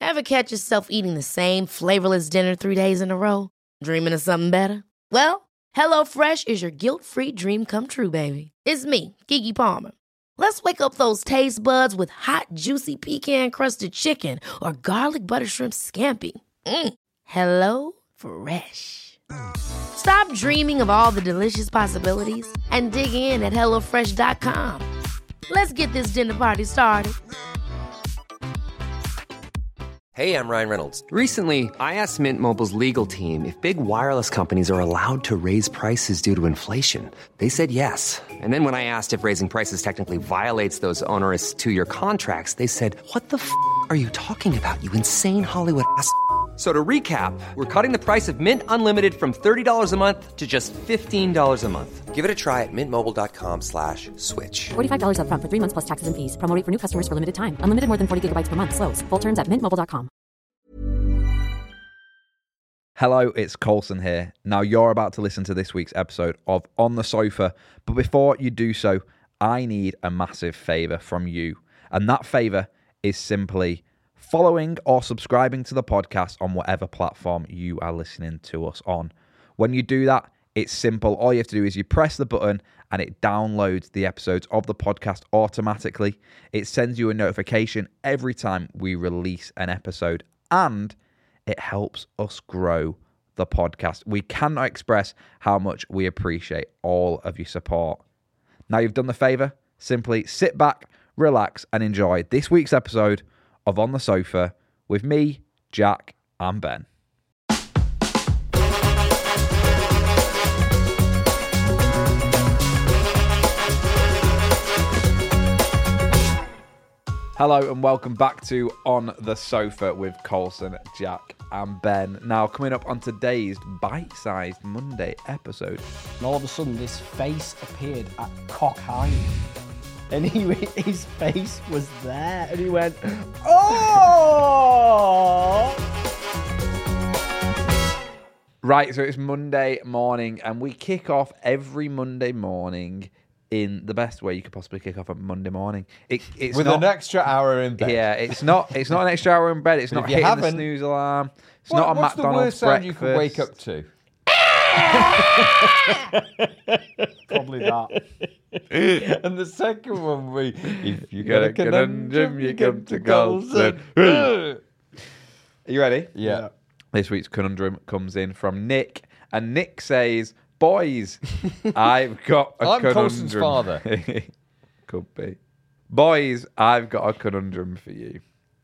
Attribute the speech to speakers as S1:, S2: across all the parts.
S1: Ever catch yourself eating the same flavorless dinner 3 days in a row? Dreaming of something better? Well, HelloFresh is your guilt-free dream come true, baby. It's me, Keke Palmer. Let's wake up those taste buds with hot, juicy pecan-crusted chicken or garlic butter shrimp scampi. Hello Fresh. Stop dreaming of all the delicious possibilities and dig in at HelloFresh.com. Let's get this dinner party started.
S2: Hey, I'm Ryan Reynolds.
S3: Recently, I asked Mint Mobile's legal team if big wireless companies are allowed to raise prices due to inflation. They said yes. And then when I asked if raising prices technically violates those onerous 2-year contracts, they said, "What the f*** are you talking about, you insane Hollywood ass?" So to recap, we're cutting the price of Mint Unlimited from $30 a month to just $15 a month.
S2: Give it a try at mintmobile.com/switch.
S4: $45 up front for 3 months plus taxes and fees. Promo rate for new customers for limited time. Unlimited more than 40 gigabytes per month. Slows full terms at mintmobile.com.
S5: Hello, it's Coulson here. Now you're about to listen to this week's episode of On the Sofa, but before you do so, I need a massive favour from you. And that favour is simply following or subscribing to the podcast on whatever platform you are listening to us on. When you do that, it's simple. All you have to do is you press the button and it downloads the episodes of the podcast automatically. It sends you a notification every time we release an episode, and it helps us grow the podcast. We cannot express how much we appreciate all of your support. Now you've done the favour, simply sit back, relax, and enjoy this week's episode of On the Sofa with me, Jack, and Ben. Hello and welcome back to On the Sofa with Coulson, Jack, and Ben. Now, coming up on today's bite-sized Monday episode.
S6: And all of a sudden, this face appeared at cock height. And his face was there. And he went, oh!
S5: Right, so it's Monday morning, and we kick off every Monday morning in the best way you could possibly kick off a Monday morning. It's
S7: with
S5: not,
S7: an extra hour in bed.
S5: Yeah, it's not an extra hour in bed. It's not hitting the snooze alarm. It's not a
S7: what's
S5: McDonald's
S7: the worst sound
S5: breakfast.
S7: you could wake up to?
S6: Probably that.
S7: And the second one would be, if you
S5: got
S7: got
S5: a
S7: a conundrum, you come to
S5: Coulson.
S7: Coulson.
S5: Are you ready?
S7: Yeah.
S5: This week's conundrum comes in from Nick, and Nick says, "Boys, I've got a
S7: I'm
S5: conundrum."
S7: Coulson's father.
S5: Could be. Boys, I've got a conundrum for you.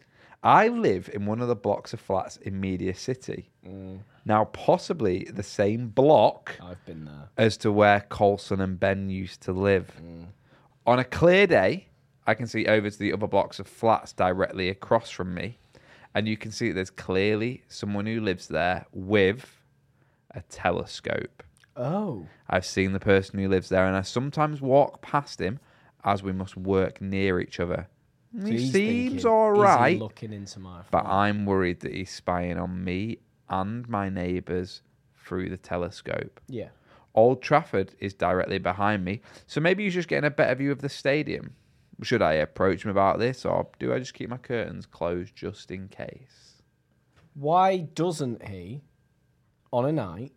S5: I live in one of the blocks of flats in Media City. Now, possibly the same block
S6: I've been there.
S5: as to where Coulson and Ben used to live. On a clear day, I can see over to the other blocks of flats directly across from me, and you can see that there's clearly someone who lives there with a telescope.
S6: Oh.
S5: I've seen the person who lives there, and I sometimes walk past him as we must work near each other.
S6: So
S5: He
S6: he's
S5: seems
S6: thinking,
S5: all
S6: is he
S5: right,
S6: looking into my
S5: but
S6: flat?
S5: I'm worried that he's spying on me and my neighbours through the telescope.
S6: Yeah.
S5: Old Trafford is directly behind me, so maybe he's just getting a better view of the stadium. Should I approach him about this, or do I just keep my curtains closed just in case?
S6: Why doesn't he, on a night,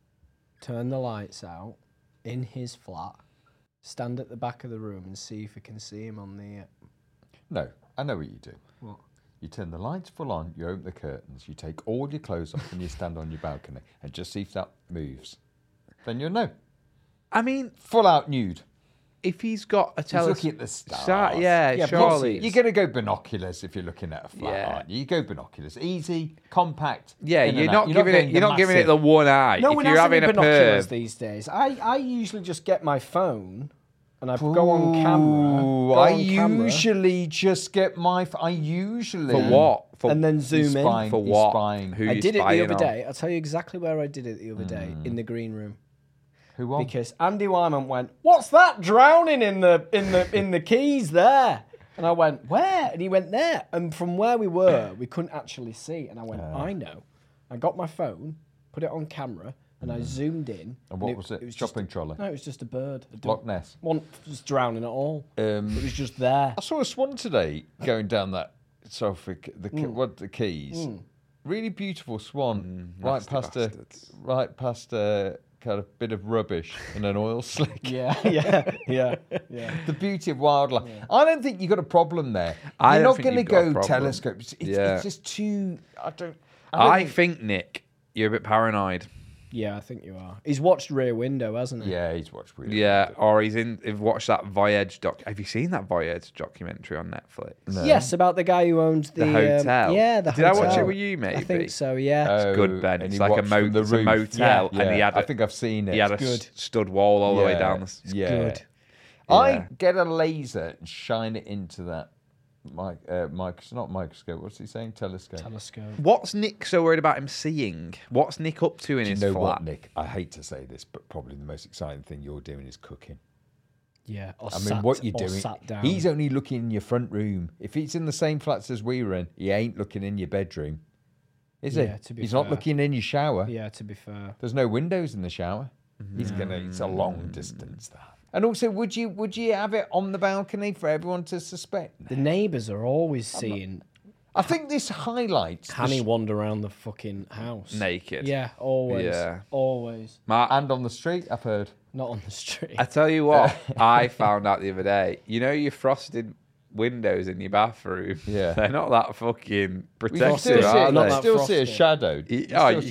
S6: turn the lights out in his flat, stand at the back of the room and see if he can see him on the...
S7: No, I know what you do.
S6: What?
S7: You turn the lights full on, you open the curtains, you take all your clothes off and you stand on your balcony and just see if that moves. Then you'll know.
S5: I mean,
S7: Full out nude.
S5: if he's got a
S7: He's
S5: telescope...
S7: looking at the stars.
S6: Yeah,
S5: surely.
S7: You're going to go binoculars if you're looking at a flat,
S5: Yeah.
S7: aren't you? You go binoculars. Easy, compact.
S5: Yeah,
S7: in and
S5: you're
S7: out.
S5: not giving it.
S7: going
S5: You're not giving it
S7: massive.
S5: the one eye.
S6: No
S5: if
S6: one
S5: you're
S6: has
S5: having
S6: any
S5: a
S6: binoculars
S5: perv,
S6: these days. I usually just get my phone and I go on camera.
S7: Ooh,
S6: go
S7: I
S6: on camera,
S7: usually just get my... I usually...
S5: for what? For
S6: and then
S7: He's
S6: zoom in.
S7: spying,
S5: For
S7: he's
S5: what?
S7: spying.
S5: Who
S6: I
S5: you
S6: did it the
S5: spying
S6: other
S5: on?
S6: day. I'll tell you exactly where I did it the other day, in the green room.
S7: Who won?
S6: Because Andy Wyman went, "What's that drowning in the keys there?" And I went, "Where?" And he went, "There." And from where we were, we couldn't actually see. And I went, "I know." I got my phone, put it on camera, and I zoomed in.
S7: And what was it?
S6: was
S7: Shopping
S6: just,
S7: trolley?
S6: No, it was just a bird.
S7: Loch Ness?
S6: One was drowning at all. It was just there.
S7: I saw a swan today going down that the keys. Really beautiful swan, right
S5: nasty
S7: past a kind of bit of rubbish in an oil slick.
S6: Yeah.
S7: The beauty of wildlife. Yeah. I don't think you've got a problem there.
S5: You're
S7: not going to go telescopes. It's just too.
S5: I think, Nick, you're a bit paranoid.
S6: Yeah, I think you are. He's watched Rear Window, hasn't he?
S7: Yeah, he's watched Rear
S5: Window. Or he's watched that Voyage doc. Have you seen that Voyage documentary on Netflix?
S6: No. Yes, about the guy who owned the
S5: hotel.
S6: The
S5: Did
S6: hotel.
S5: I watch it with you, maybe?
S6: I think so. Yeah.
S5: It's good, Ben. It's like a motel,
S7: yeah.
S5: and he had.
S7: I think I've seen it.
S5: He had a stud wall all the way down. It's good.
S7: I get a laser and shine it into that. Not microscope. What's he saying? Telescope.
S5: What's Nick so worried about him seeing? What's Nick up to in his flat?
S7: What, Nick? I hate to say this, but probably the most exciting thing you're doing is cooking.
S6: Yeah.
S7: What you're doing. He's only looking in your front room. If he's in the same flats as we were in, he ain't looking in your bedroom, is he? He's not looking in your shower.
S6: Yeah. To be fair,
S7: there's no windows in the shower. It's a long distance that. And also, would you have it on the balcony for everyone to suspect?
S6: The neighbours are always seeing.
S7: I think this highlights.
S6: Hanny wander around the fucking house
S5: naked.
S6: Yeah, always. Yeah, always.
S7: And on the street, I've heard.
S6: Not on the street.
S5: I tell you what, I found out the other day. You know your frosted windows in your bathroom.
S7: Yeah,
S5: they're not that fucking protective.
S7: Still see a shadow.
S5: You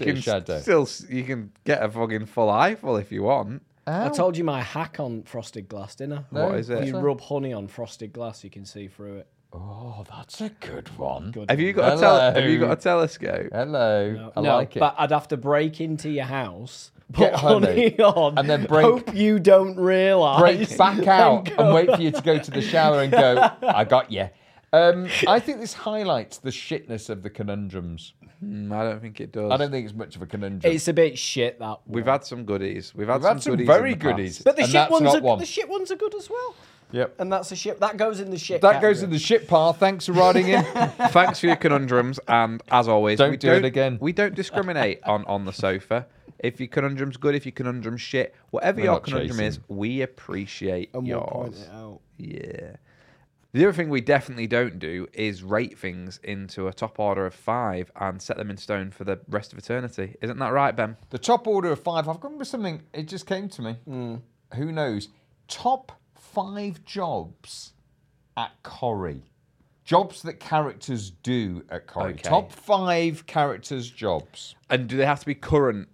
S5: can get a fucking full eyeful if you want.
S6: I told you my hack on frosted glass, didn't I?
S5: No, what is it?
S6: If you rub honey on frosted glass, you can see through it.
S7: Oh, that's a good one.
S5: Have you got a telescope?
S7: Hello.
S6: I
S7: like it.
S6: But I'd have to break into your house,
S7: get
S6: put honey on,
S7: and then
S6: hope you don't realise.
S7: Break back out and wait for you to go to the shower and go, I got you. I think this highlights the shitness of the conundrums.
S5: I don't think it does.
S7: I don't think it's much of a conundrum.
S6: It's a bit shit, that one.
S5: We've had some goodies. We've had some
S7: very goodies.
S6: But the shit ones are good as well.
S7: Yep.
S6: And that's a shit. That goes in the shit
S7: That
S6: category.
S7: goes in the shit pile. Thanks for writing in.
S5: Thanks for your conundrums. And as always,
S7: don't do it again.
S5: We don't discriminate on the sofa. If your conundrum's good, if your conundrum's shit, whatever your conundrum is, we appreciate yours.
S6: We'll point it out.
S5: Yeah. The other thing we definitely don't do is rate things into a top order of 5 and set them in stone for the rest of eternity. Isn't that right, Ben?
S7: The top order of 5, I've gone with something, it just came to me. Who knows? Top 5 jobs at Corrie. Jobs that characters do at Corrie.
S5: Okay.
S7: Top 5 characters' jobs.
S5: And do they have to be current?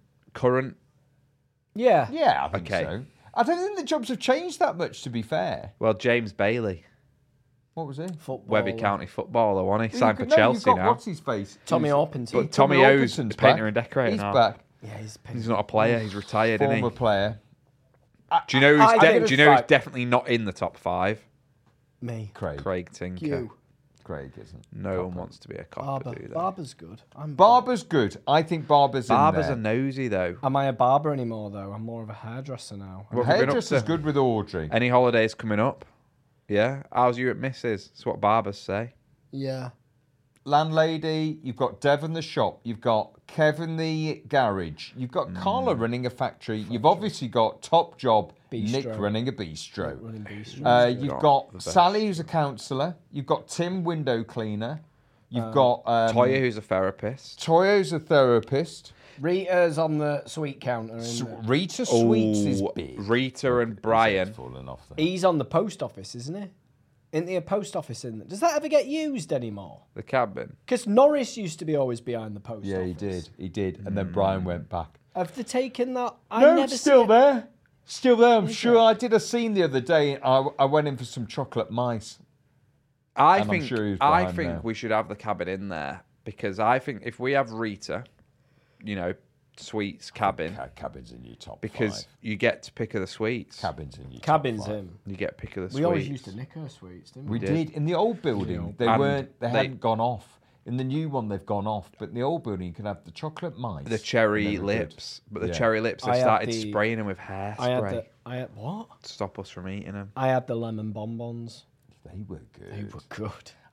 S6: Yeah.
S7: Yeah, I think so. I don't think the jobs have changed that much, to be fair.
S5: Well, James Bailey.
S7: What was he?
S5: Webby County footballer, wasn't he? Signed for Chelsea now.
S7: What's his face?
S6: Tommy Orpington.
S5: But Tommy O's painter and decorator
S7: He's
S5: now.
S7: back.
S6: Yeah,
S5: he's not a player. He's retired, isn't he?
S7: Former player.
S5: Do you know who's definitely not in the top 5?
S6: Me.
S7: Craig
S5: Tinker.
S6: You.
S7: Craig isn't.
S5: No one wants to be a copper, do they?
S6: Barber's good.
S7: Barber's good. I think Barber's in there.
S5: Barber's a nosy, though.
S6: Am I a barber anymore, though? I'm more of a hairdresser now.
S7: Well, hairdresser's good with Audrey.
S5: Any holidays coming up? Yeah. How's you at Mrs.? That's what barbers say.
S6: Yeah.
S7: Landlady, you've got Devon the shop, you've got Kevin the garage, you've got Carla running a factory, you've obviously got Top Job, Nick running a bistro. You've got Sally, who's a counsellor, you've got Tim, window cleaner, you've got
S5: Toya, who's a therapist.
S7: Toya's a therapist.
S6: Rita's on the sweet counter.
S7: Rita Sweets is big.
S5: Rita and Brian.
S6: He's on the post office, isn't he? Isn't there a post office in there? Does that ever get used anymore?
S5: The cabin?
S6: Because Norris used to be always behind the post office.
S7: Yeah, he did. And then Brian went back.
S6: Have they taken that?
S7: No, it's still there. Still there. I'm sure I did a scene the other day. I went in for some chocolate mice.
S5: I think we should have the cabin in there because I think if we have Rita, sweets cabin.
S7: Cabin's in your top
S5: because 5. You get to pick of the sweets.
S7: Cabin's in your
S6: Cabin's
S7: top 5.
S6: him.
S5: You get pick of the sweets.
S6: We always used to nick her sweets, didn't we?
S7: We did. In the old building, they hadn't gone off. In the new one, they've gone off. But in the old building, you can have the chocolate mice.
S5: The cherry lips. But the cherry lips, they started spraying them with hairspray.
S6: I had what?
S5: To stop us from eating them.
S6: I had the lemon bonbons.
S7: They were good.
S6: They were good.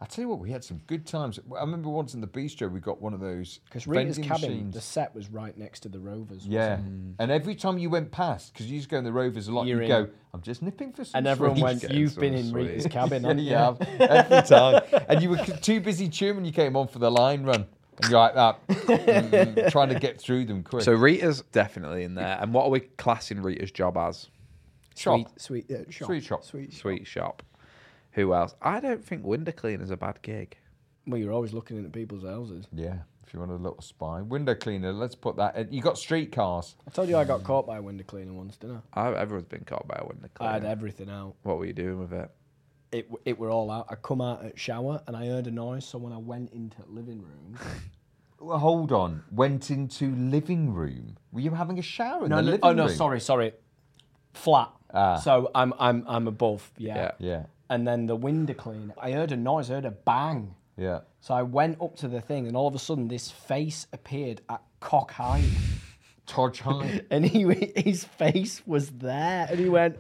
S7: I tell you what, we had some good times. I remember once in the bistro, we got one of those
S6: Because Rita's
S7: vending
S6: cabin,
S7: machines.
S6: the set was right next to the Rovers.
S7: Yeah,
S6: wasn't
S7: and every time you went past, because you used to go in the Rovers a lot,
S6: You're
S7: you'd go,
S6: in.
S7: I'm just nipping for
S6: it?
S7: some
S6: And everyone
S7: sweets."
S6: went, you've been in
S5: some
S6: Rita's
S5: sweets.
S6: cabin,
S7: Yeah,
S6: haven't
S7: you have, every time. And you were too busy chewing when you came on for the line run. And you're like that, trying to get through them quick.
S5: So Rita's definitely in there. And what are we classing Rita's job as?
S7: shop.
S6: Sweet shop.
S7: Sweet shop.
S5: Sweet shop. Who else? I don't think window cleaner's a bad gig.
S6: Well, you're always looking into people's houses.
S7: Yeah, if you want a little spy. Window cleaner, let's put that. You got streetcars.
S6: I told you I got caught by a window cleaner once, didn't
S5: Everyone's been caught by a window
S6: I?
S5: cleaner.
S6: I had everything out.
S5: What were you doing with it?
S6: It were all out. I come out at shower and I heard a noise. So when I went into the living room,
S7: Well, hold on. Went into living room. Were you having a shower in the living room?
S6: oh no, sorry, flat.
S7: Ah.
S6: So I'm above. Yeah.
S7: Yeah,
S6: And then the window cleaner, I heard a noise. I heard a bang.
S7: yeah.
S6: So I went up to the thing, and all of a sudden, this face appeared at cock height.
S7: Todge High.
S6: And his face was there, and he went,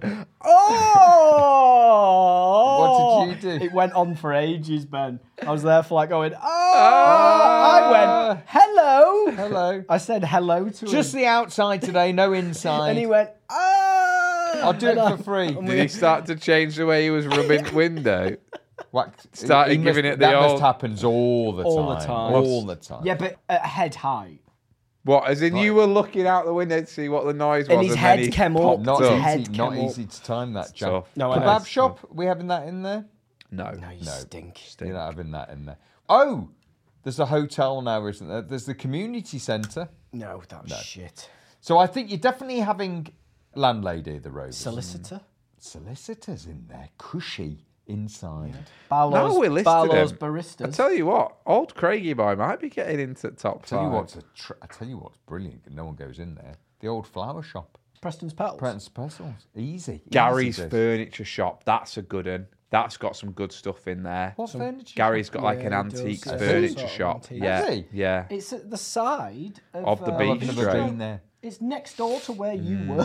S6: "Oh!"
S7: What did you do?
S6: It went on for ages, Ben. I was there for like going, "Oh!" I went, "Hello."
S7: Hello.
S6: I said hello to him,
S7: Just the outside today, no inside.
S6: and he went, "Oh!"
S7: I'll do it for free.
S5: Did he start to change the way he was rubbing window? Started
S7: He must-
S5: giving it the
S7: that
S5: old...
S7: must happens all the time.
S6: All the time.
S7: All the time.
S6: Yeah, but at head height,
S5: What, as in you were looking out the window to see what the noise was
S6: and his
S5: then
S6: head
S5: he
S6: came up.
S5: popped
S7: Not
S6: His
S5: up?
S6: head
S7: easy. Not
S6: came up.
S7: easy to time that, Jack.
S5: Tough.
S6: No, I know.
S7: Kebab shop. We having that in there?
S5: No.
S6: You stink.
S7: You're not having that in there. Oh, there's a hotel now, isn't there? There's the community centre.
S6: No, that's shit.
S7: So I think you're definitely having landlady of the Rovers.
S6: Solicitor.
S7: Solicitors in there, cushy inside.
S5: Now
S6: Barlow's,
S5: we're listed
S6: Barlow's
S5: him.
S6: baristas.
S5: I tell you what, old Craigie boy might be getting into top
S7: Tell you
S5: five.
S7: what's I tell you what's brilliant. No one goes in there. The old flower shop.
S6: Preston's Petals.
S7: Prince Pestles. Easy.
S5: Gary's
S7: Easy.
S5: furniture shop. That's a good one. That's got some good stuff in there.
S7: What furniture?
S5: Gary's got like an
S6: Yeah, he does.
S5: antiques
S6: Yeah,
S5: furniture
S6: sort of
S5: shop.
S6: antiques.
S5: Yeah,
S7: Has he?
S5: yeah.
S6: It's at the side
S5: Of the
S7: I've
S5: bistro.
S7: never been there.
S6: It's next door to where you work.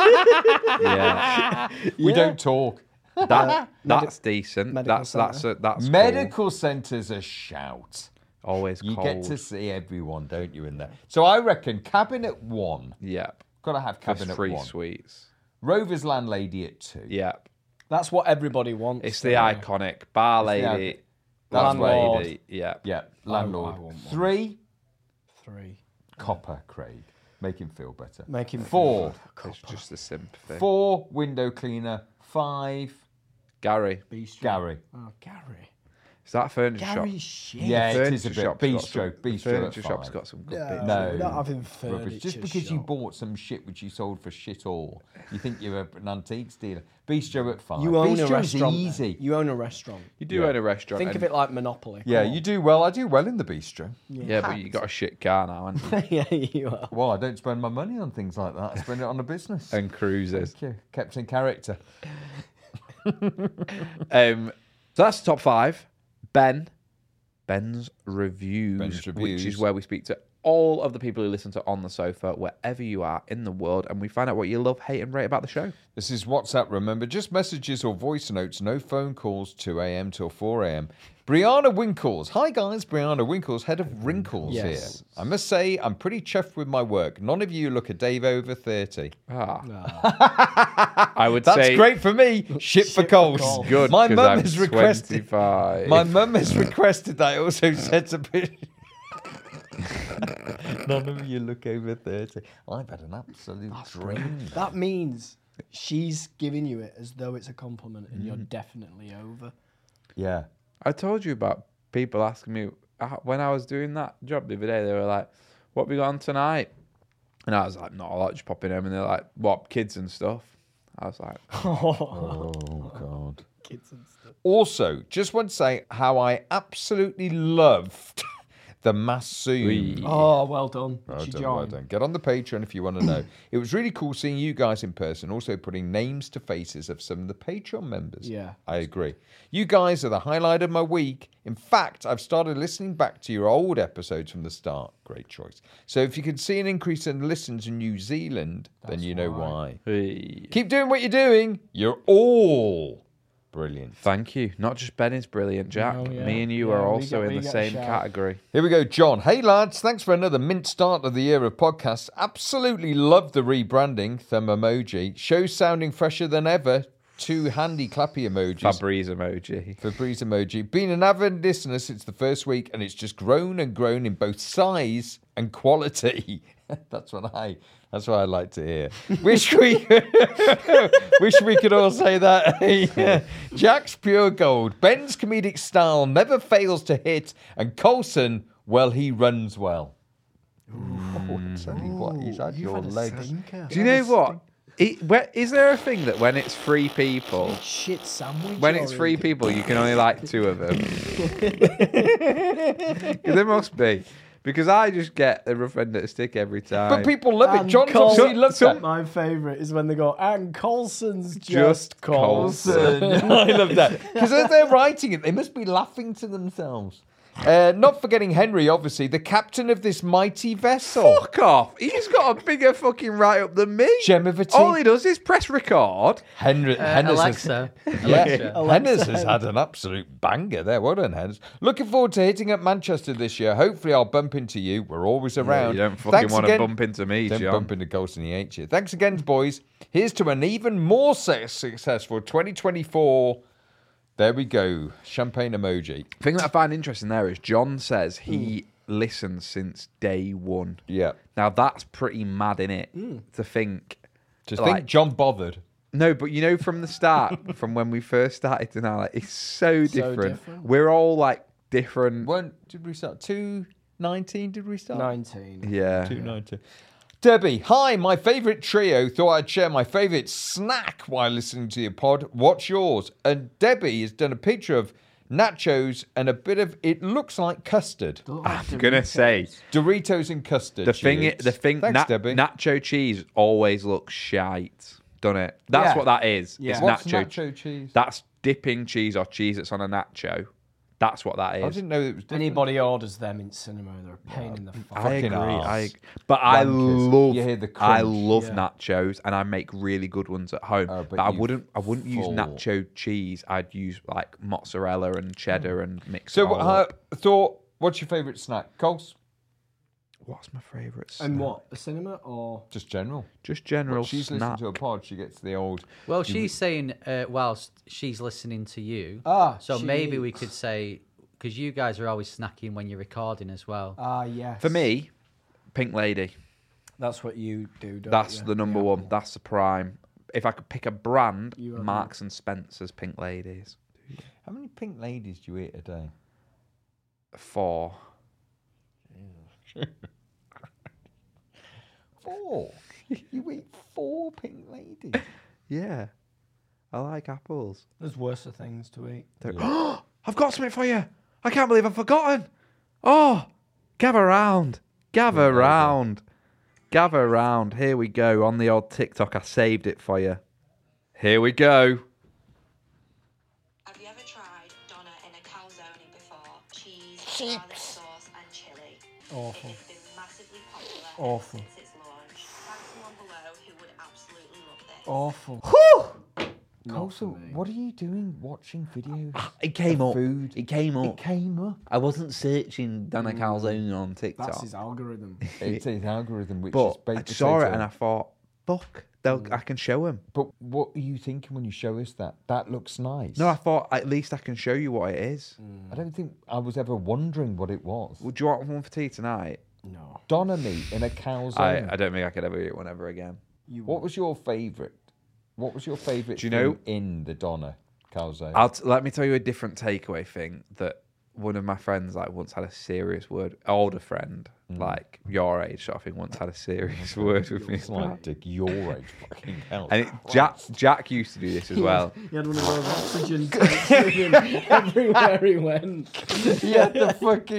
S5: Yeah,
S7: We don't talk.
S5: that's decent.
S6: medical
S5: That's cool.
S7: Medical centre's a shout.
S5: Always
S7: You
S5: cold.
S7: get to see everyone, don't you, in there? So I reckon cabinet 1.
S5: Yep.
S7: Got to have
S5: There's
S7: cabinet
S5: 3
S7: 1.
S5: sweets.
S7: Rover's landlady at 2.
S5: Yep.
S6: That's what everybody wants.
S5: It's the iconic bar lady.
S7: That's
S6: Landlord.
S5: lady. Yeah.
S7: Yeah, landlord.
S6: I want one.
S7: 3,
S6: 3.
S7: copper, Craig. Make him feel better.
S6: Make him
S7: 4,
S5: It's just the sympathy.
S7: 4, window cleaner. 5,
S5: Gary.
S6: Bistro.
S7: Gary.
S6: Oh, Gary.
S5: Is that a furniture
S6: Gary's
S5: shop?
S6: shit.
S7: Yeah, it is a
S5: Furniture
S7: bit.
S5: shop's got
S7: Bistro.
S5: some- the
S7: Bistro
S5: furniture
S7: at
S5: shop's
S7: 5.
S5: got some good
S6: No,
S5: bits.
S7: No.
S6: we're not having
S7: Rubbish.
S6: furniture
S7: Just because you
S6: shop.
S7: bought some shit which you sold for shit all, you think you're an antiques dealer. Bistro at 5.
S6: You own
S7: Bistro's
S6: a restaurant. then.
S7: easy.
S6: You own a restaurant.
S5: You do own a restaurant.
S6: Think of
S5: and-
S6: it like Monopoly.
S7: Yeah,
S6: Come
S7: you do well. I do well in the bistro.
S5: Yeah, but you got a shit car now, haven't you?
S6: on. Yeah, you are.
S7: Well, I don't spend my money on things like that. I spend it on a business.
S5: And cruises.
S7: Thank you. Kept in character.
S5: So that's the top 5. Ben's Reviews,
S7: Ben's
S5: which
S7: Reviews.
S5: is where we speak to all of the people who listen to On the Sofa, wherever you are in the world, and we find out what you love, hate, and rate about the show.
S7: This is WhatsApp, remember, just messages or voice notes, no phone calls, 2 a.m. till 4 a.m. Brianna Winkles. Hi, guys. Brianna Winkles, head of Wrinkles
S6: Yes.
S7: here. I must say, I'm pretty chuffed with my work. None of you look a day over 30.
S5: I would
S7: That's
S5: say
S7: great for me. Shit for Coles.
S5: good.
S7: My
S5: 'cause
S7: mum
S5: I'm
S7: has requested.
S5: 25.
S7: My mum has requested that I also said to be. None of you look over 30. I've had an absolute dream.
S6: That means she's giving you it as though it's a compliment and you're definitely over.
S7: Yeah.
S5: I told you about people asking me when I was doing that job the other day. They were like, "What have we got on tonight?" And I was like, "Not a lot, just popping home." And they're like, "What, kids and stuff?" I was like,
S7: Oh, God.
S6: Kids and stuff.
S7: Also, just want to say how I absolutely loved the Massoon.
S6: Oh, well done.
S7: Well
S6: She
S7: done, well
S6: joined.
S7: done. Get on the Patreon if you want to know. It was really cool seeing you guys in person, also putting names to faces of some of the Patreon members.
S6: Yeah.
S7: I agree. You guys are the highlight of my week. In fact, I've started listening back to your old episodes from the start. Great choice. So if you can see an increase in listens in New Zealand, then you know why.
S5: "Hey."
S7: Keep doing what you're doing. You're all Brilliant.
S5: Thank you. Not just Ben is brilliant, Jack.
S6: Oh, yeah.
S5: Me and you
S6: Yeah,
S5: are
S6: we
S5: also
S6: get-
S5: in
S6: we
S5: the
S6: get a
S5: same
S6: shout.
S5: category.
S7: Here we go, John. Hey, lads. Thanks for another mint start of the year of podcasts. Absolutely love the rebranding. Thumb emoji. Shows sounding fresher than ever. 2 handy clappy emojis.
S5: Febreze emoji.
S7: Febreze emoji. Been an avid listener since the first week, and it's just grown and grown in both size and quality. That's what I like to hear. Wish we could all say that. Jack's pure gold. Ben's comedic style never fails to hit, and Coulson, well, he runs well. Oh, I tell you what, he's had your legs.
S5: Do you know what? Is there a thing that when it's 3 people,
S6: Shit sandwich.
S5: when it's 3 people, you can only like 2 of them? There must be. Because I just get the rough end of the stick every time.
S7: But people love it.
S6: And
S7: John obviously loves that.
S6: My favourite is when they go, and Coulson's
S5: Just
S6: Coulson.
S7: I love that. Because as they're writing it, they must be laughing to themselves. Not forgetting Henry, obviously, the captain of this mighty vessel.
S5: Fuck off. He's got a bigger fucking write-up than me.
S7: Gem of a team.
S5: All he does is press record.
S7: Hennes
S8: Alexa.
S7: Hennes has had an absolute banger there. Well done, Hennes. Looking forward to hitting up Manchester this year. Hopefully I'll bump into you. We're always around.
S5: You don't fucking
S7: Thanks
S5: want to
S7: again.
S5: bump into me,
S7: Don't
S5: John.
S7: bump into Coulson, he hates you. Thanks again, boys. Here's to an even more successful 2024. There we go. Champagne emoji.
S5: The thing that I find interesting there is John says he listens since day 1.
S7: Yeah.
S5: Now that's pretty mad, innit? To think.
S7: Just
S5: like,
S7: think John bothered.
S5: No, but you know, from the start, from when we first started to now, like, it's so different.
S6: different.
S5: We're all like different.
S7: When did we start? 2:19 did we start?
S6: 19.
S5: Yeah.
S7: 2:19. Debbie, hi, my favourite trio. Thought I'd share my favourite snack while listening to your pod. What's yours? And Debbie has done a picture of nachos and a bit of, it looks like custard.
S5: I'm gonna say
S7: Doritos and custard.
S5: the thing.
S7: Thanks, Debbie.
S5: Nacho cheese always looks shite, doesn't it? That's
S6: Yeah.
S5: what that is.
S6: Yeah.
S5: It's
S7: What's
S5: nacho
S7: cheese?
S5: That's dipping cheese or cheese that's on a nacho. That's what that is.
S7: I didn't know it was different.
S6: Anybody orders them in cinema, they're a pain in the fuck.
S5: I
S7: fucking
S5: agree.
S7: arse.
S5: But I
S7: Wankers.
S5: love,
S7: You hear the
S5: I
S7: crunch.
S5: love
S6: Yeah.
S5: nachos, and I make really good ones at home.
S7: Oh,
S5: but
S7: but
S5: I
S7: you
S5: wouldn't use
S7: full.
S5: nacho cheese. I'd use like mozzarella and cheddar and mix.
S7: So,
S5: it all up.
S7: thought, what's your favourite snack? Coles?
S5: What's my favourite?
S6: And
S5: snack?
S6: what? A cinema or?
S7: Just general.
S5: Just general
S7: She's listening
S5: snack.
S7: to a pod. She gets the old.
S8: Well, she's saying whilst she's listening to you. So
S6: she
S8: maybe we
S6: eats.
S8: could say, because you guys are always snacking when you're recording as well.
S6: Yes.
S5: For me, Pink Lady.
S6: That's what you do, don't
S5: That's
S6: you?
S5: the number
S6: Yeah.
S5: one. That's the prime. If I could pick a brand,
S6: You have
S5: Marks and Spencer's Pink Ladies.
S7: How many pink ladies do you eat a day?
S5: 4.
S7: 4. You eat 4 pink ladies.
S5: Yeah. I like apples.
S6: There's worse things to eat.
S5: I've got something for you. I can't believe I've forgotten. Oh, gather round. Gather round. Gather round. Here we go. On the old TikTok, I saved it for you. Here we go.
S9: Have you ever tried Donna in a calzone before? Cheese, garlic sauce, and chili.
S6: Awful.
S9: It has been massively popular
S6: Awful.
S9: since its launch. Tag someone below who would absolutely love this.
S6: Awful.
S7: Coulson, what are you doing watching videos?
S5: It came
S7: of
S5: up.
S7: Food.
S5: It came up.
S7: It came up.
S5: I wasn't searching Donna Calzone on TikTok.
S6: That's his algorithm.
S7: It's his algorithm, which
S5: But
S7: is baked
S5: I
S7: potato.
S5: saw it and I thought, fuck, I can show him.
S7: But what are you thinking when you show us that? That looks nice.
S5: No, I thought at least I can show you what it is.
S7: I don't think I was ever wondering what it was.
S5: Would you want one for tea tonight?
S6: No.
S7: Donna meat in a calzone.
S5: I don't think I could ever eat one ever again.
S7: What was your favourite? What was your favourite
S5: Do you
S7: thing
S5: know-
S7: in the Donna calzone?
S5: Let me tell you a different takeaway thing that one of my friends like once had a serious word. Older friend, like your age, sort of thing, once had a serious word with me.
S7: It's like Dick, your age, fucking hell.
S5: And Jack used to do this as well.
S6: He had one of those oxygen tanks with him everywhere he went.
S7: He had the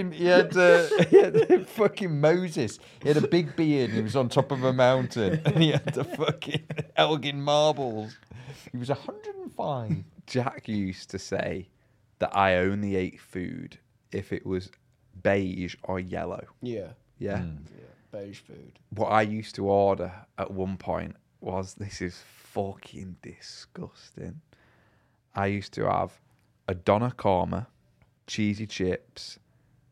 S7: fucking Moses. He had a big beard and he was on top of a mountain and he had the fucking Elgin marbles. He was 105.
S5: Jack used to say that I only ate food if it was beige or yellow.
S6: Yeah.
S5: Yeah.
S6: Beige food.
S5: What I used to order at one point was, this is fucking disgusting, I used to have a doner korma, cheesy chips,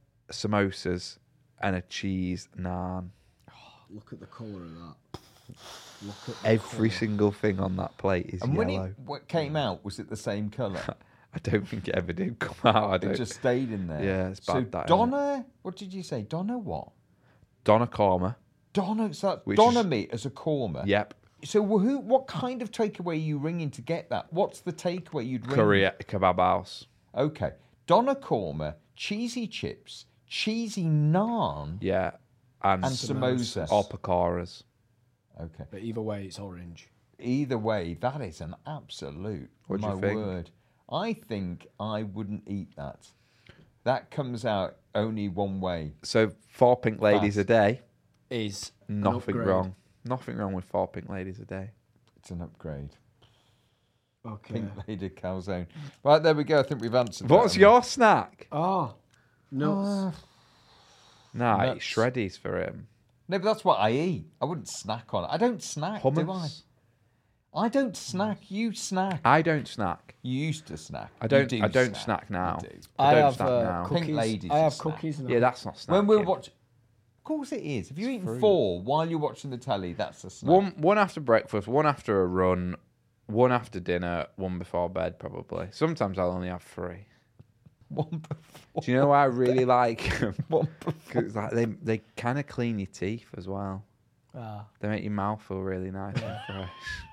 S5: samosas, and a cheese naan.
S6: Look at the colour of that. Look at the
S5: Every
S6: colour.
S5: single thing on that plate is
S7: And when
S5: yellow.
S7: what came out, was it the same colour?
S5: I don't think it ever did come out. I
S7: It
S5: don't.
S7: just stayed in there.
S5: Yeah, it's
S7: So
S5: bad that, isn't it?
S7: doner, what did you say? Doner what?
S5: Doner korma.
S7: Doner, so that's
S5: Which
S7: doner
S5: is-
S7: meat as a korma.
S5: Yep.
S7: So what kind of takeaway are you ringing to get that? What's the takeaway you'd ring?
S5: Curry at the kebab house.
S7: Okay. Doner korma, cheesy chips, cheesy naan,
S5: Yeah. And
S7: samosa.
S5: or pakoras.
S7: Okay.
S6: But either way, it's orange.
S7: Either way, that is an absolute.
S5: What do
S7: my
S5: you think?
S7: word. I think I wouldn't eat that. That comes out only one way.
S5: So 4 pink ladies
S7: Fast.
S5: a day.
S6: Is an
S5: Nothing
S6: upgrade.
S5: wrong. Nothing wrong with 4 pink ladies a day.
S7: It's an upgrade.
S6: Okay.
S7: Pink lady calzone. Right, there we go. I think we've answered
S5: What's
S7: that.
S5: your snack?
S6: Oh, nuts.
S5: Nah,
S7: Nuts.
S5: it's shreddies for him.
S7: No, but that's what I eat. I wouldn't snack on it. I don't snack, do I?
S5: Hummus.
S7: I don't snack. You snack.
S5: I don't snack.
S7: You used to snack.
S5: I
S7: You
S5: don't.
S7: do
S5: I don't snack
S7: You
S5: now.
S7: do.
S5: I don't
S6: have
S5: snack now.
S6: cookies.
S7: Pink ladies
S6: I
S7: are
S6: have
S7: snack.
S6: cookies. And
S5: Yeah, that's not snacking.
S7: When we're watching, of course it is. If you're eating four while you're watching the telly, that's a snack.
S5: one after breakfast, one after a run, one after dinner, one before bed, probably. Sometimes I'll only have 3.
S7: One before.
S5: Do you know why I really like them?
S7: One before.
S5: Because like, they kind of clean your teeth as well. They make your mouth feel really nice and fresh.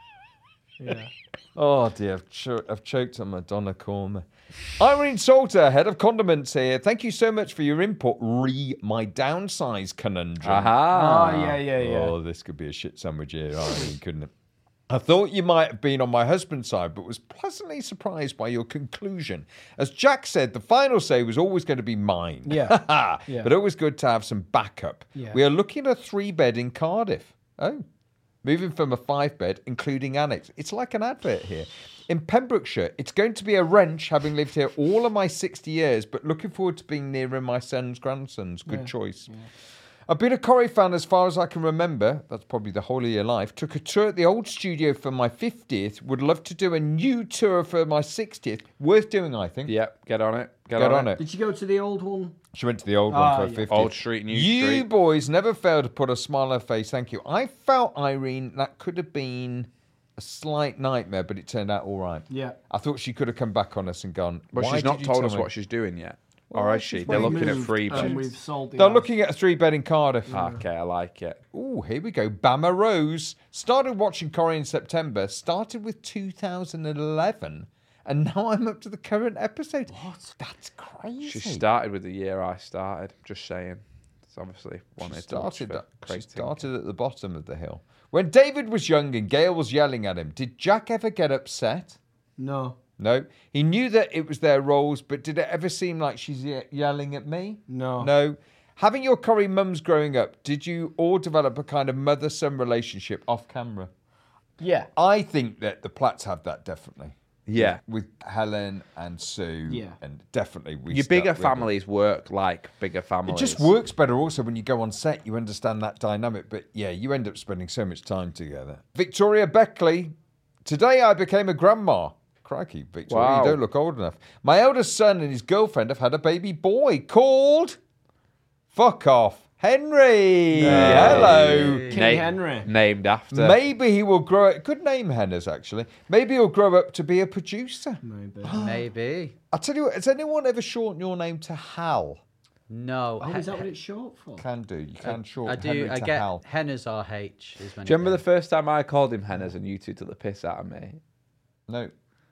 S6: Yeah.
S7: Oh dear, I've choked on my doner korma. Irene Salter, head of condiments here. Thank you so much for your input. My downsize conundrum.
S5: Aha!
S6: Oh, yeah.
S7: Oh, this could be a shit sandwich here, Irene, couldn't it? I thought you might have been on my husband's side, but was pleasantly surprised by your conclusion. As Jack said, the final say was always going to be mine.
S6: Yeah. Yeah.
S7: But always good to have some backup.
S6: Yeah.
S7: We are looking at a 3-bed in Cardiff. Oh. Moving from a 5-bed, including annex. It's like an advert here. In Pembrokeshire, it's going to be a wrench, having lived here all of my 60 years, but looking forward to being nearer my son's grandsons. Good choice. Yeah. I've been a Corrie fan as far as I can remember. That's probably the whole of your life. Took a tour at the old studio for my 50th. Would love to do a new tour for my 60th. Worth doing, I think.
S5: Yep, get on it.
S7: Get on it.
S6: Did you go to the old one?
S7: She went to the old one for her 50th.
S5: Old Street, New
S7: You
S5: Street.
S7: boys never failed to put a smile on her face. Thank you. I felt, Irene, that could have been a slight nightmare, but it turned out all right.
S6: Yeah.
S7: I thought she could have come back on us and gone,
S5: But
S7: why
S5: she's not
S7: did you
S5: told
S7: tell
S5: us
S7: me?
S5: what she's doing yet.
S7: Well,
S5: Or is
S7: she's
S5: she? They're looking at
S6: Moved,
S5: 3
S6: and
S5: beds.
S6: we've sold the
S7: They're
S6: house.
S7: looking at a 3-bed in Cardiff.
S5: Okay, I like it.
S7: Ooh, here we go. Bama Rose. Started watching Corrie in September. Started with 2011. And now I'm up to the current episode. What? That's crazy.
S5: She started with the year I started. Just saying. It's obviously wanted
S7: She
S5: to watch
S7: started,
S5: for
S7: she
S5: Craig
S7: started at the bottom of the hill. When David was young and Gail was yelling at him, did Jack ever get upset?
S6: No.
S7: No. He knew that it was their roles, but did it ever seem like she's yelling at me?
S6: No.
S7: No. Having your Corrie mums growing up, did you all develop a kind of mother-son relationship off camera?
S6: Yeah.
S7: I think that the Platts have that, definitely.
S5: Yeah.
S7: With Helen and Sue.
S6: Yeah.
S7: And definitely we
S5: Your
S7: stuck
S5: bigger
S7: with it.
S5: families work like bigger
S7: It
S5: families.
S7: just works better also when you go on set. You understand that dynamic. But yeah, you end up spending so much time together. Victoria Beckley. Today I became a grandma. Crikey, Victoria,
S5: Wow.
S7: you don't look old enough. My eldest son and his girlfriend have had a baby boy called... Fuck off. Henry. Hello.
S6: King Henry.
S5: Named after.
S7: Maybe he will grow up... Good name, Henna's, actually. Maybe he'll grow up to be a producer.
S6: Maybe.
S8: Maybe.
S7: I'll tell you what, has anyone ever shortened your name to Hal?
S8: No.
S6: Oh, is that what it's short for?
S7: Can do. You can
S8: I
S7: shorten
S8: do.
S7: Henry
S8: I
S7: to
S8: get
S7: Hal.
S8: Henna's RH. Is
S5: Do you remember the
S8: many
S5: first time I called him Hennas and you two took the piss out of me?
S7: No.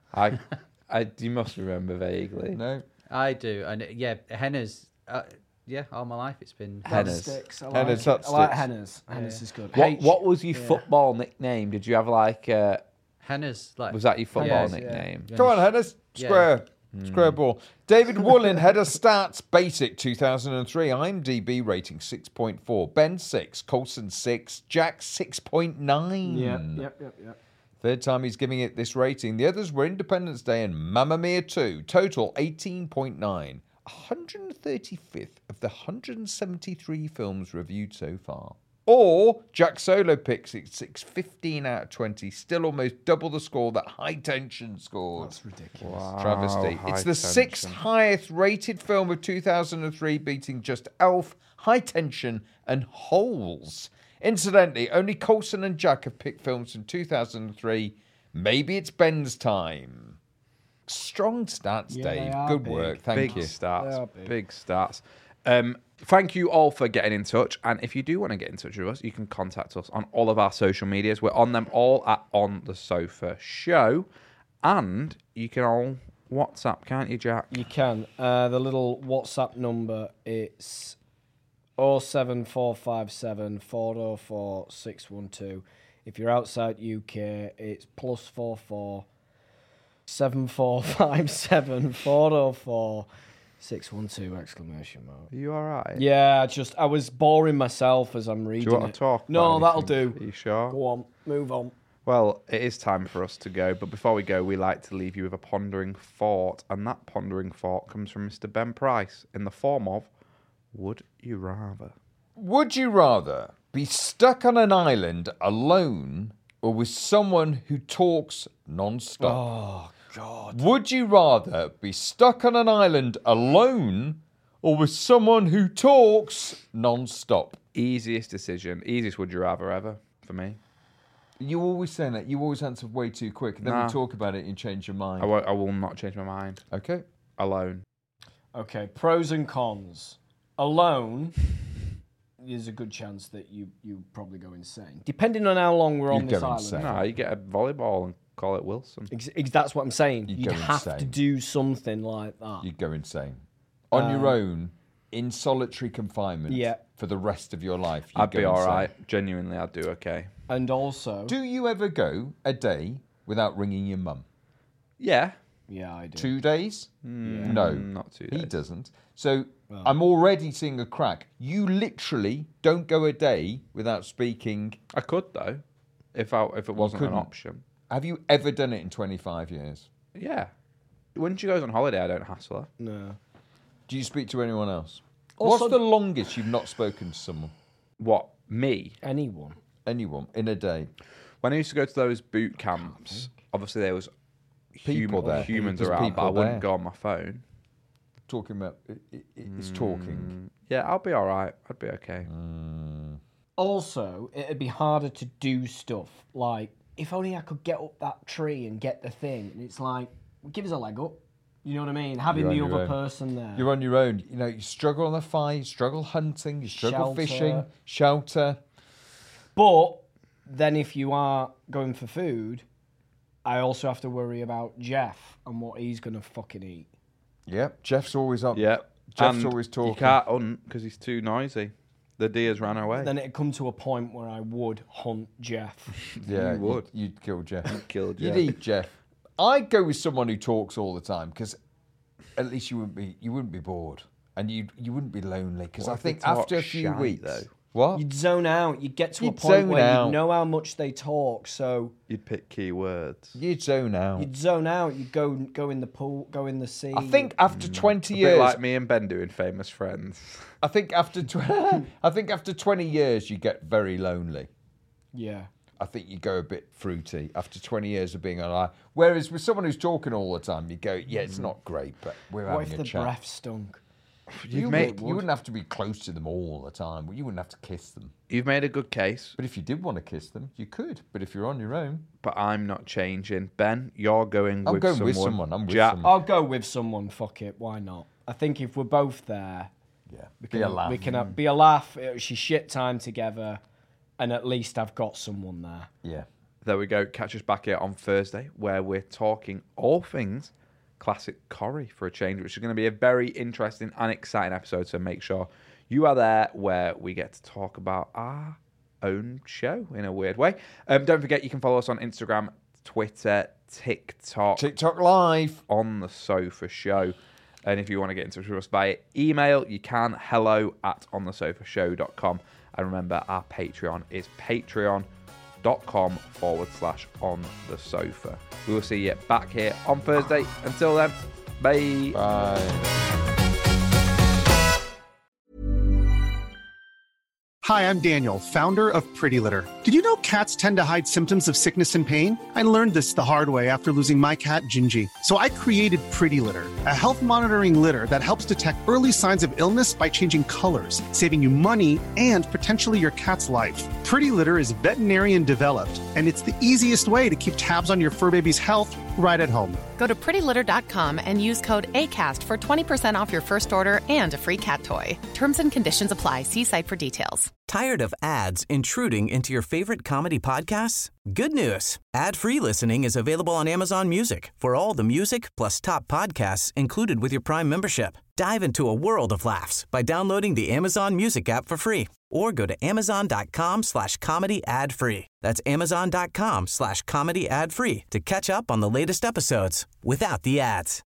S5: You must remember vaguely.
S7: No.
S8: I do, and yeah, Henna's. Yeah, all my life it's been
S5: Henna's.
S6: Sticks. I like
S7: Henna's
S6: it.
S7: hot
S6: I like
S7: sticks.
S6: Henna's. Henna's is good.
S5: What was your football nickname? Did you have like...
S8: Henna's. Like,
S5: was that your football
S8: Yeah.
S5: nickname?
S7: Come on, Henna's.
S8: Yeah.
S7: Square. Square ball. David Woolin, head of stats, basic 2003. IMDb rating 6.4. Ben 6. Coulson 6. Jack 6.9.
S6: Yep.
S7: Third time he's giving it this rating. The others were Independence Day and Mamma Mia 2. Total 18.9. 135th of the 173 films reviewed so far. Or Jack Solo picks it 15 out of 20, still almost double the score that High Tension scored.
S6: That's ridiculous.
S5: Wow,
S7: Travesty.
S5: High
S7: It's the sixth
S5: Tension.
S7: highest rated film of 2003, beating just Elf, High Tension, and Holes. Incidentally, only Coulson and Jack have picked films from 2003. Maybe it's Ben's time. Strong stats,
S6: Yeah, they
S7: Dave.
S6: are
S7: Good
S6: big.
S7: work. Thank
S5: Big
S7: you.
S5: stats.
S6: They are big.
S5: Big stats. Thank you all for getting in touch. And if you do want to get in touch with us, you can contact us on all of our social medias. We're on them all at On The Sofa Show. And you can all WhatsApp, can't you, Jack?
S6: You can. The little WhatsApp number, it's 07457 404 612. If you're outside UK, it's +44 7457 404 612 exclamation mark.
S5: Are you all right?
S6: Yeah, I was boring myself as I'm reading
S5: Do you want
S6: it.
S5: to talk?
S6: No,
S5: about
S6: that'll
S5: anything?
S6: do.
S5: Are you sure?
S6: Go on, move on.
S5: Well, it is time for us to go. But before we go, we like to leave you with a pondering thought. And that pondering thought comes from Mr. Ben Price in the form of, would you rather?
S7: Would you rather be stuck on an island alone or with someone who talks non-stop?
S6: Oh, God.
S7: Would you rather be stuck on an island alone or with someone who talks non-stop?
S5: Easiest decision. Easiest would you rather ever for me.
S7: You always say that. You always answer way too quick. And then
S5: Nah.
S7: we talk about it and you change your mind.
S5: I will not change my mind.
S7: Okay.
S5: Alone.
S6: Okay, pros and cons. Alone, there's a good chance that you probably go insane. Depending on how long we're on
S7: You'd
S6: this
S7: go
S6: island.
S7: insane.
S5: No, you get a volleyball and call it Wilson.
S6: That's what I'm saying.
S7: You'd
S6: You'd
S7: go
S6: have to
S7: insane.
S6: do something like that.
S7: You'd go insane. On your own, in solitary confinement
S6: Yeah.
S7: for the rest of your life. You'd
S5: I'd be
S7: go
S5: all
S7: insane.
S5: right. Genuinely, I'd do okay.
S6: And also...
S7: Do you ever go a day without ringing your mum?
S5: Yeah.
S6: Yeah, I do.
S7: 2 days? No.
S5: Not 2 days.
S7: He doesn't. So I'm already seeing a crack. You literally don't go a day without speaking.
S5: I could, though, if it wasn't an
S7: couldn't.
S5: option.
S7: Have you ever done it in 25 years?
S5: Yeah. When she goes on holiday, I don't hassle her.
S6: No.
S7: Do you speak to anyone else?
S6: Also-
S7: What's the longest you've not spoken to someone?
S5: What? Me?
S6: Anyone.
S7: Anyone in a day?
S5: When I used to go to those boot camps, obviously there was
S7: People there.
S5: humans
S7: There's
S5: around, but
S7: people
S5: I wouldn't
S7: there.
S5: go on my phone.
S7: Talking about it's talking.
S5: Yeah, I'll be all right. I'd be okay.
S6: Also, it'd be harder to do stuff. Like, if only I could get up that tree and get the thing. And it's like, give us a leg up. You know what I mean? Having
S7: You're
S6: the
S7: on your
S6: other
S7: own.
S6: person there.
S7: You're on your own. You know, you struggle on the fire, you struggle hunting, you struggle
S6: Shelter.
S7: fishing, shelter.
S6: But then if you are going for food, I also have to worry about Jeff and what he's going to fucking eat.
S7: Yep, Jeff's always up.
S5: Yeah.
S7: Jeff's
S5: And
S7: always talking.
S5: You can't hunt because he's too noisy. The deers ran away.
S6: Then it'd come to a point where I would hunt Jeff.
S7: Yeah,
S5: You would.
S7: You'd kill Jeff.
S5: Kill
S7: You'd
S5: Jeff.
S7: eat Jeff. I'd go with someone who talks all the time because at least you wouldn't be bored and you wouldn't be lonely. Because
S5: What
S7: I
S5: if they
S7: think
S5: talk
S7: after a few
S5: shite,
S7: weeks,
S5: though?
S7: what
S6: You'd zone out. You'd get to a
S7: You'd
S6: point
S7: zone
S6: where
S7: out.
S6: you know how much they talk, so
S5: You'd pick key words.
S7: you'd zone out.
S6: you'd zone out. You'd go in the pool, go in the sea.
S7: I think after 20
S5: A
S7: years,
S5: bit like me and Ben doing Famous Friends.
S7: I think after 20 years, you get very lonely.
S6: Yeah.
S7: I think you go a bit fruity after 20 years of being alive. Whereas with someone who's talking all the time, you go, yeah, it's not great, but we're
S6: What
S7: having
S6: if
S7: a
S6: the
S7: chat.
S6: breath stunk?
S7: You
S5: made-
S7: wouldn't have to be close to them all the time. You wouldn't have to kiss them.
S5: You've made a good case,
S7: But if you did want to kiss them, you could. But if you're on your own,
S5: but I'm not changing. Ben, you're going
S7: I'm
S5: with
S7: going
S5: someone.
S7: with someone. I'm with
S5: Jack,
S7: someone.
S6: I'll go with someone. Fuck it. Why not? I think if we're both there,
S7: yeah,
S6: we
S7: be
S6: can,
S7: a laugh.
S6: we can be a laugh. She shit time together, and at least I've got someone there.
S7: Yeah.
S5: There we go. Catch us back here on Thursday where we're talking all things classic Corrie for a change, which is going to be a very interesting and exciting episode. So make sure you are there where we get to talk about our own show in a weird way. Don't forget, you can follow us on Instagram, Twitter, TikTok,
S7: TikTok Live.
S5: On The Sofa Show. And if you want to get in touch with us via email, you can hello@onthesofashow.com. And remember, our Patreon is patreon.com/onthesofa. We will see you back here on Thursday. Until then, bye.
S7: Bye.
S10: Hi, I'm Daniel, founder of Pretty Litter. Did you know cats tend to hide symptoms of sickness and pain? I learned this the hard way after losing my cat, Gingy. So I created Pretty Litter, a health monitoring litter that helps detect early signs of illness by changing colors, saving you money and potentially your cat's life. Pretty Litter is veterinarian developed, and it's the easiest way to keep tabs on your fur baby's health right at home.
S11: Go to prettylitter.com and use code ACAST for 20% off your first order and a free cat toy. Terms and conditions apply. See site for details.
S12: Tired of ads intruding into your favorite comedy podcasts? Good news. Ad-free listening is available on Amazon Music for all the music plus top podcasts included with your Prime membership. Dive into a world of laughs by downloading the Amazon Music app for free or go to amazon.com/comedy ad-free. That's amazon.com/comedy ad-free to catch up on the latest episodes without the ads.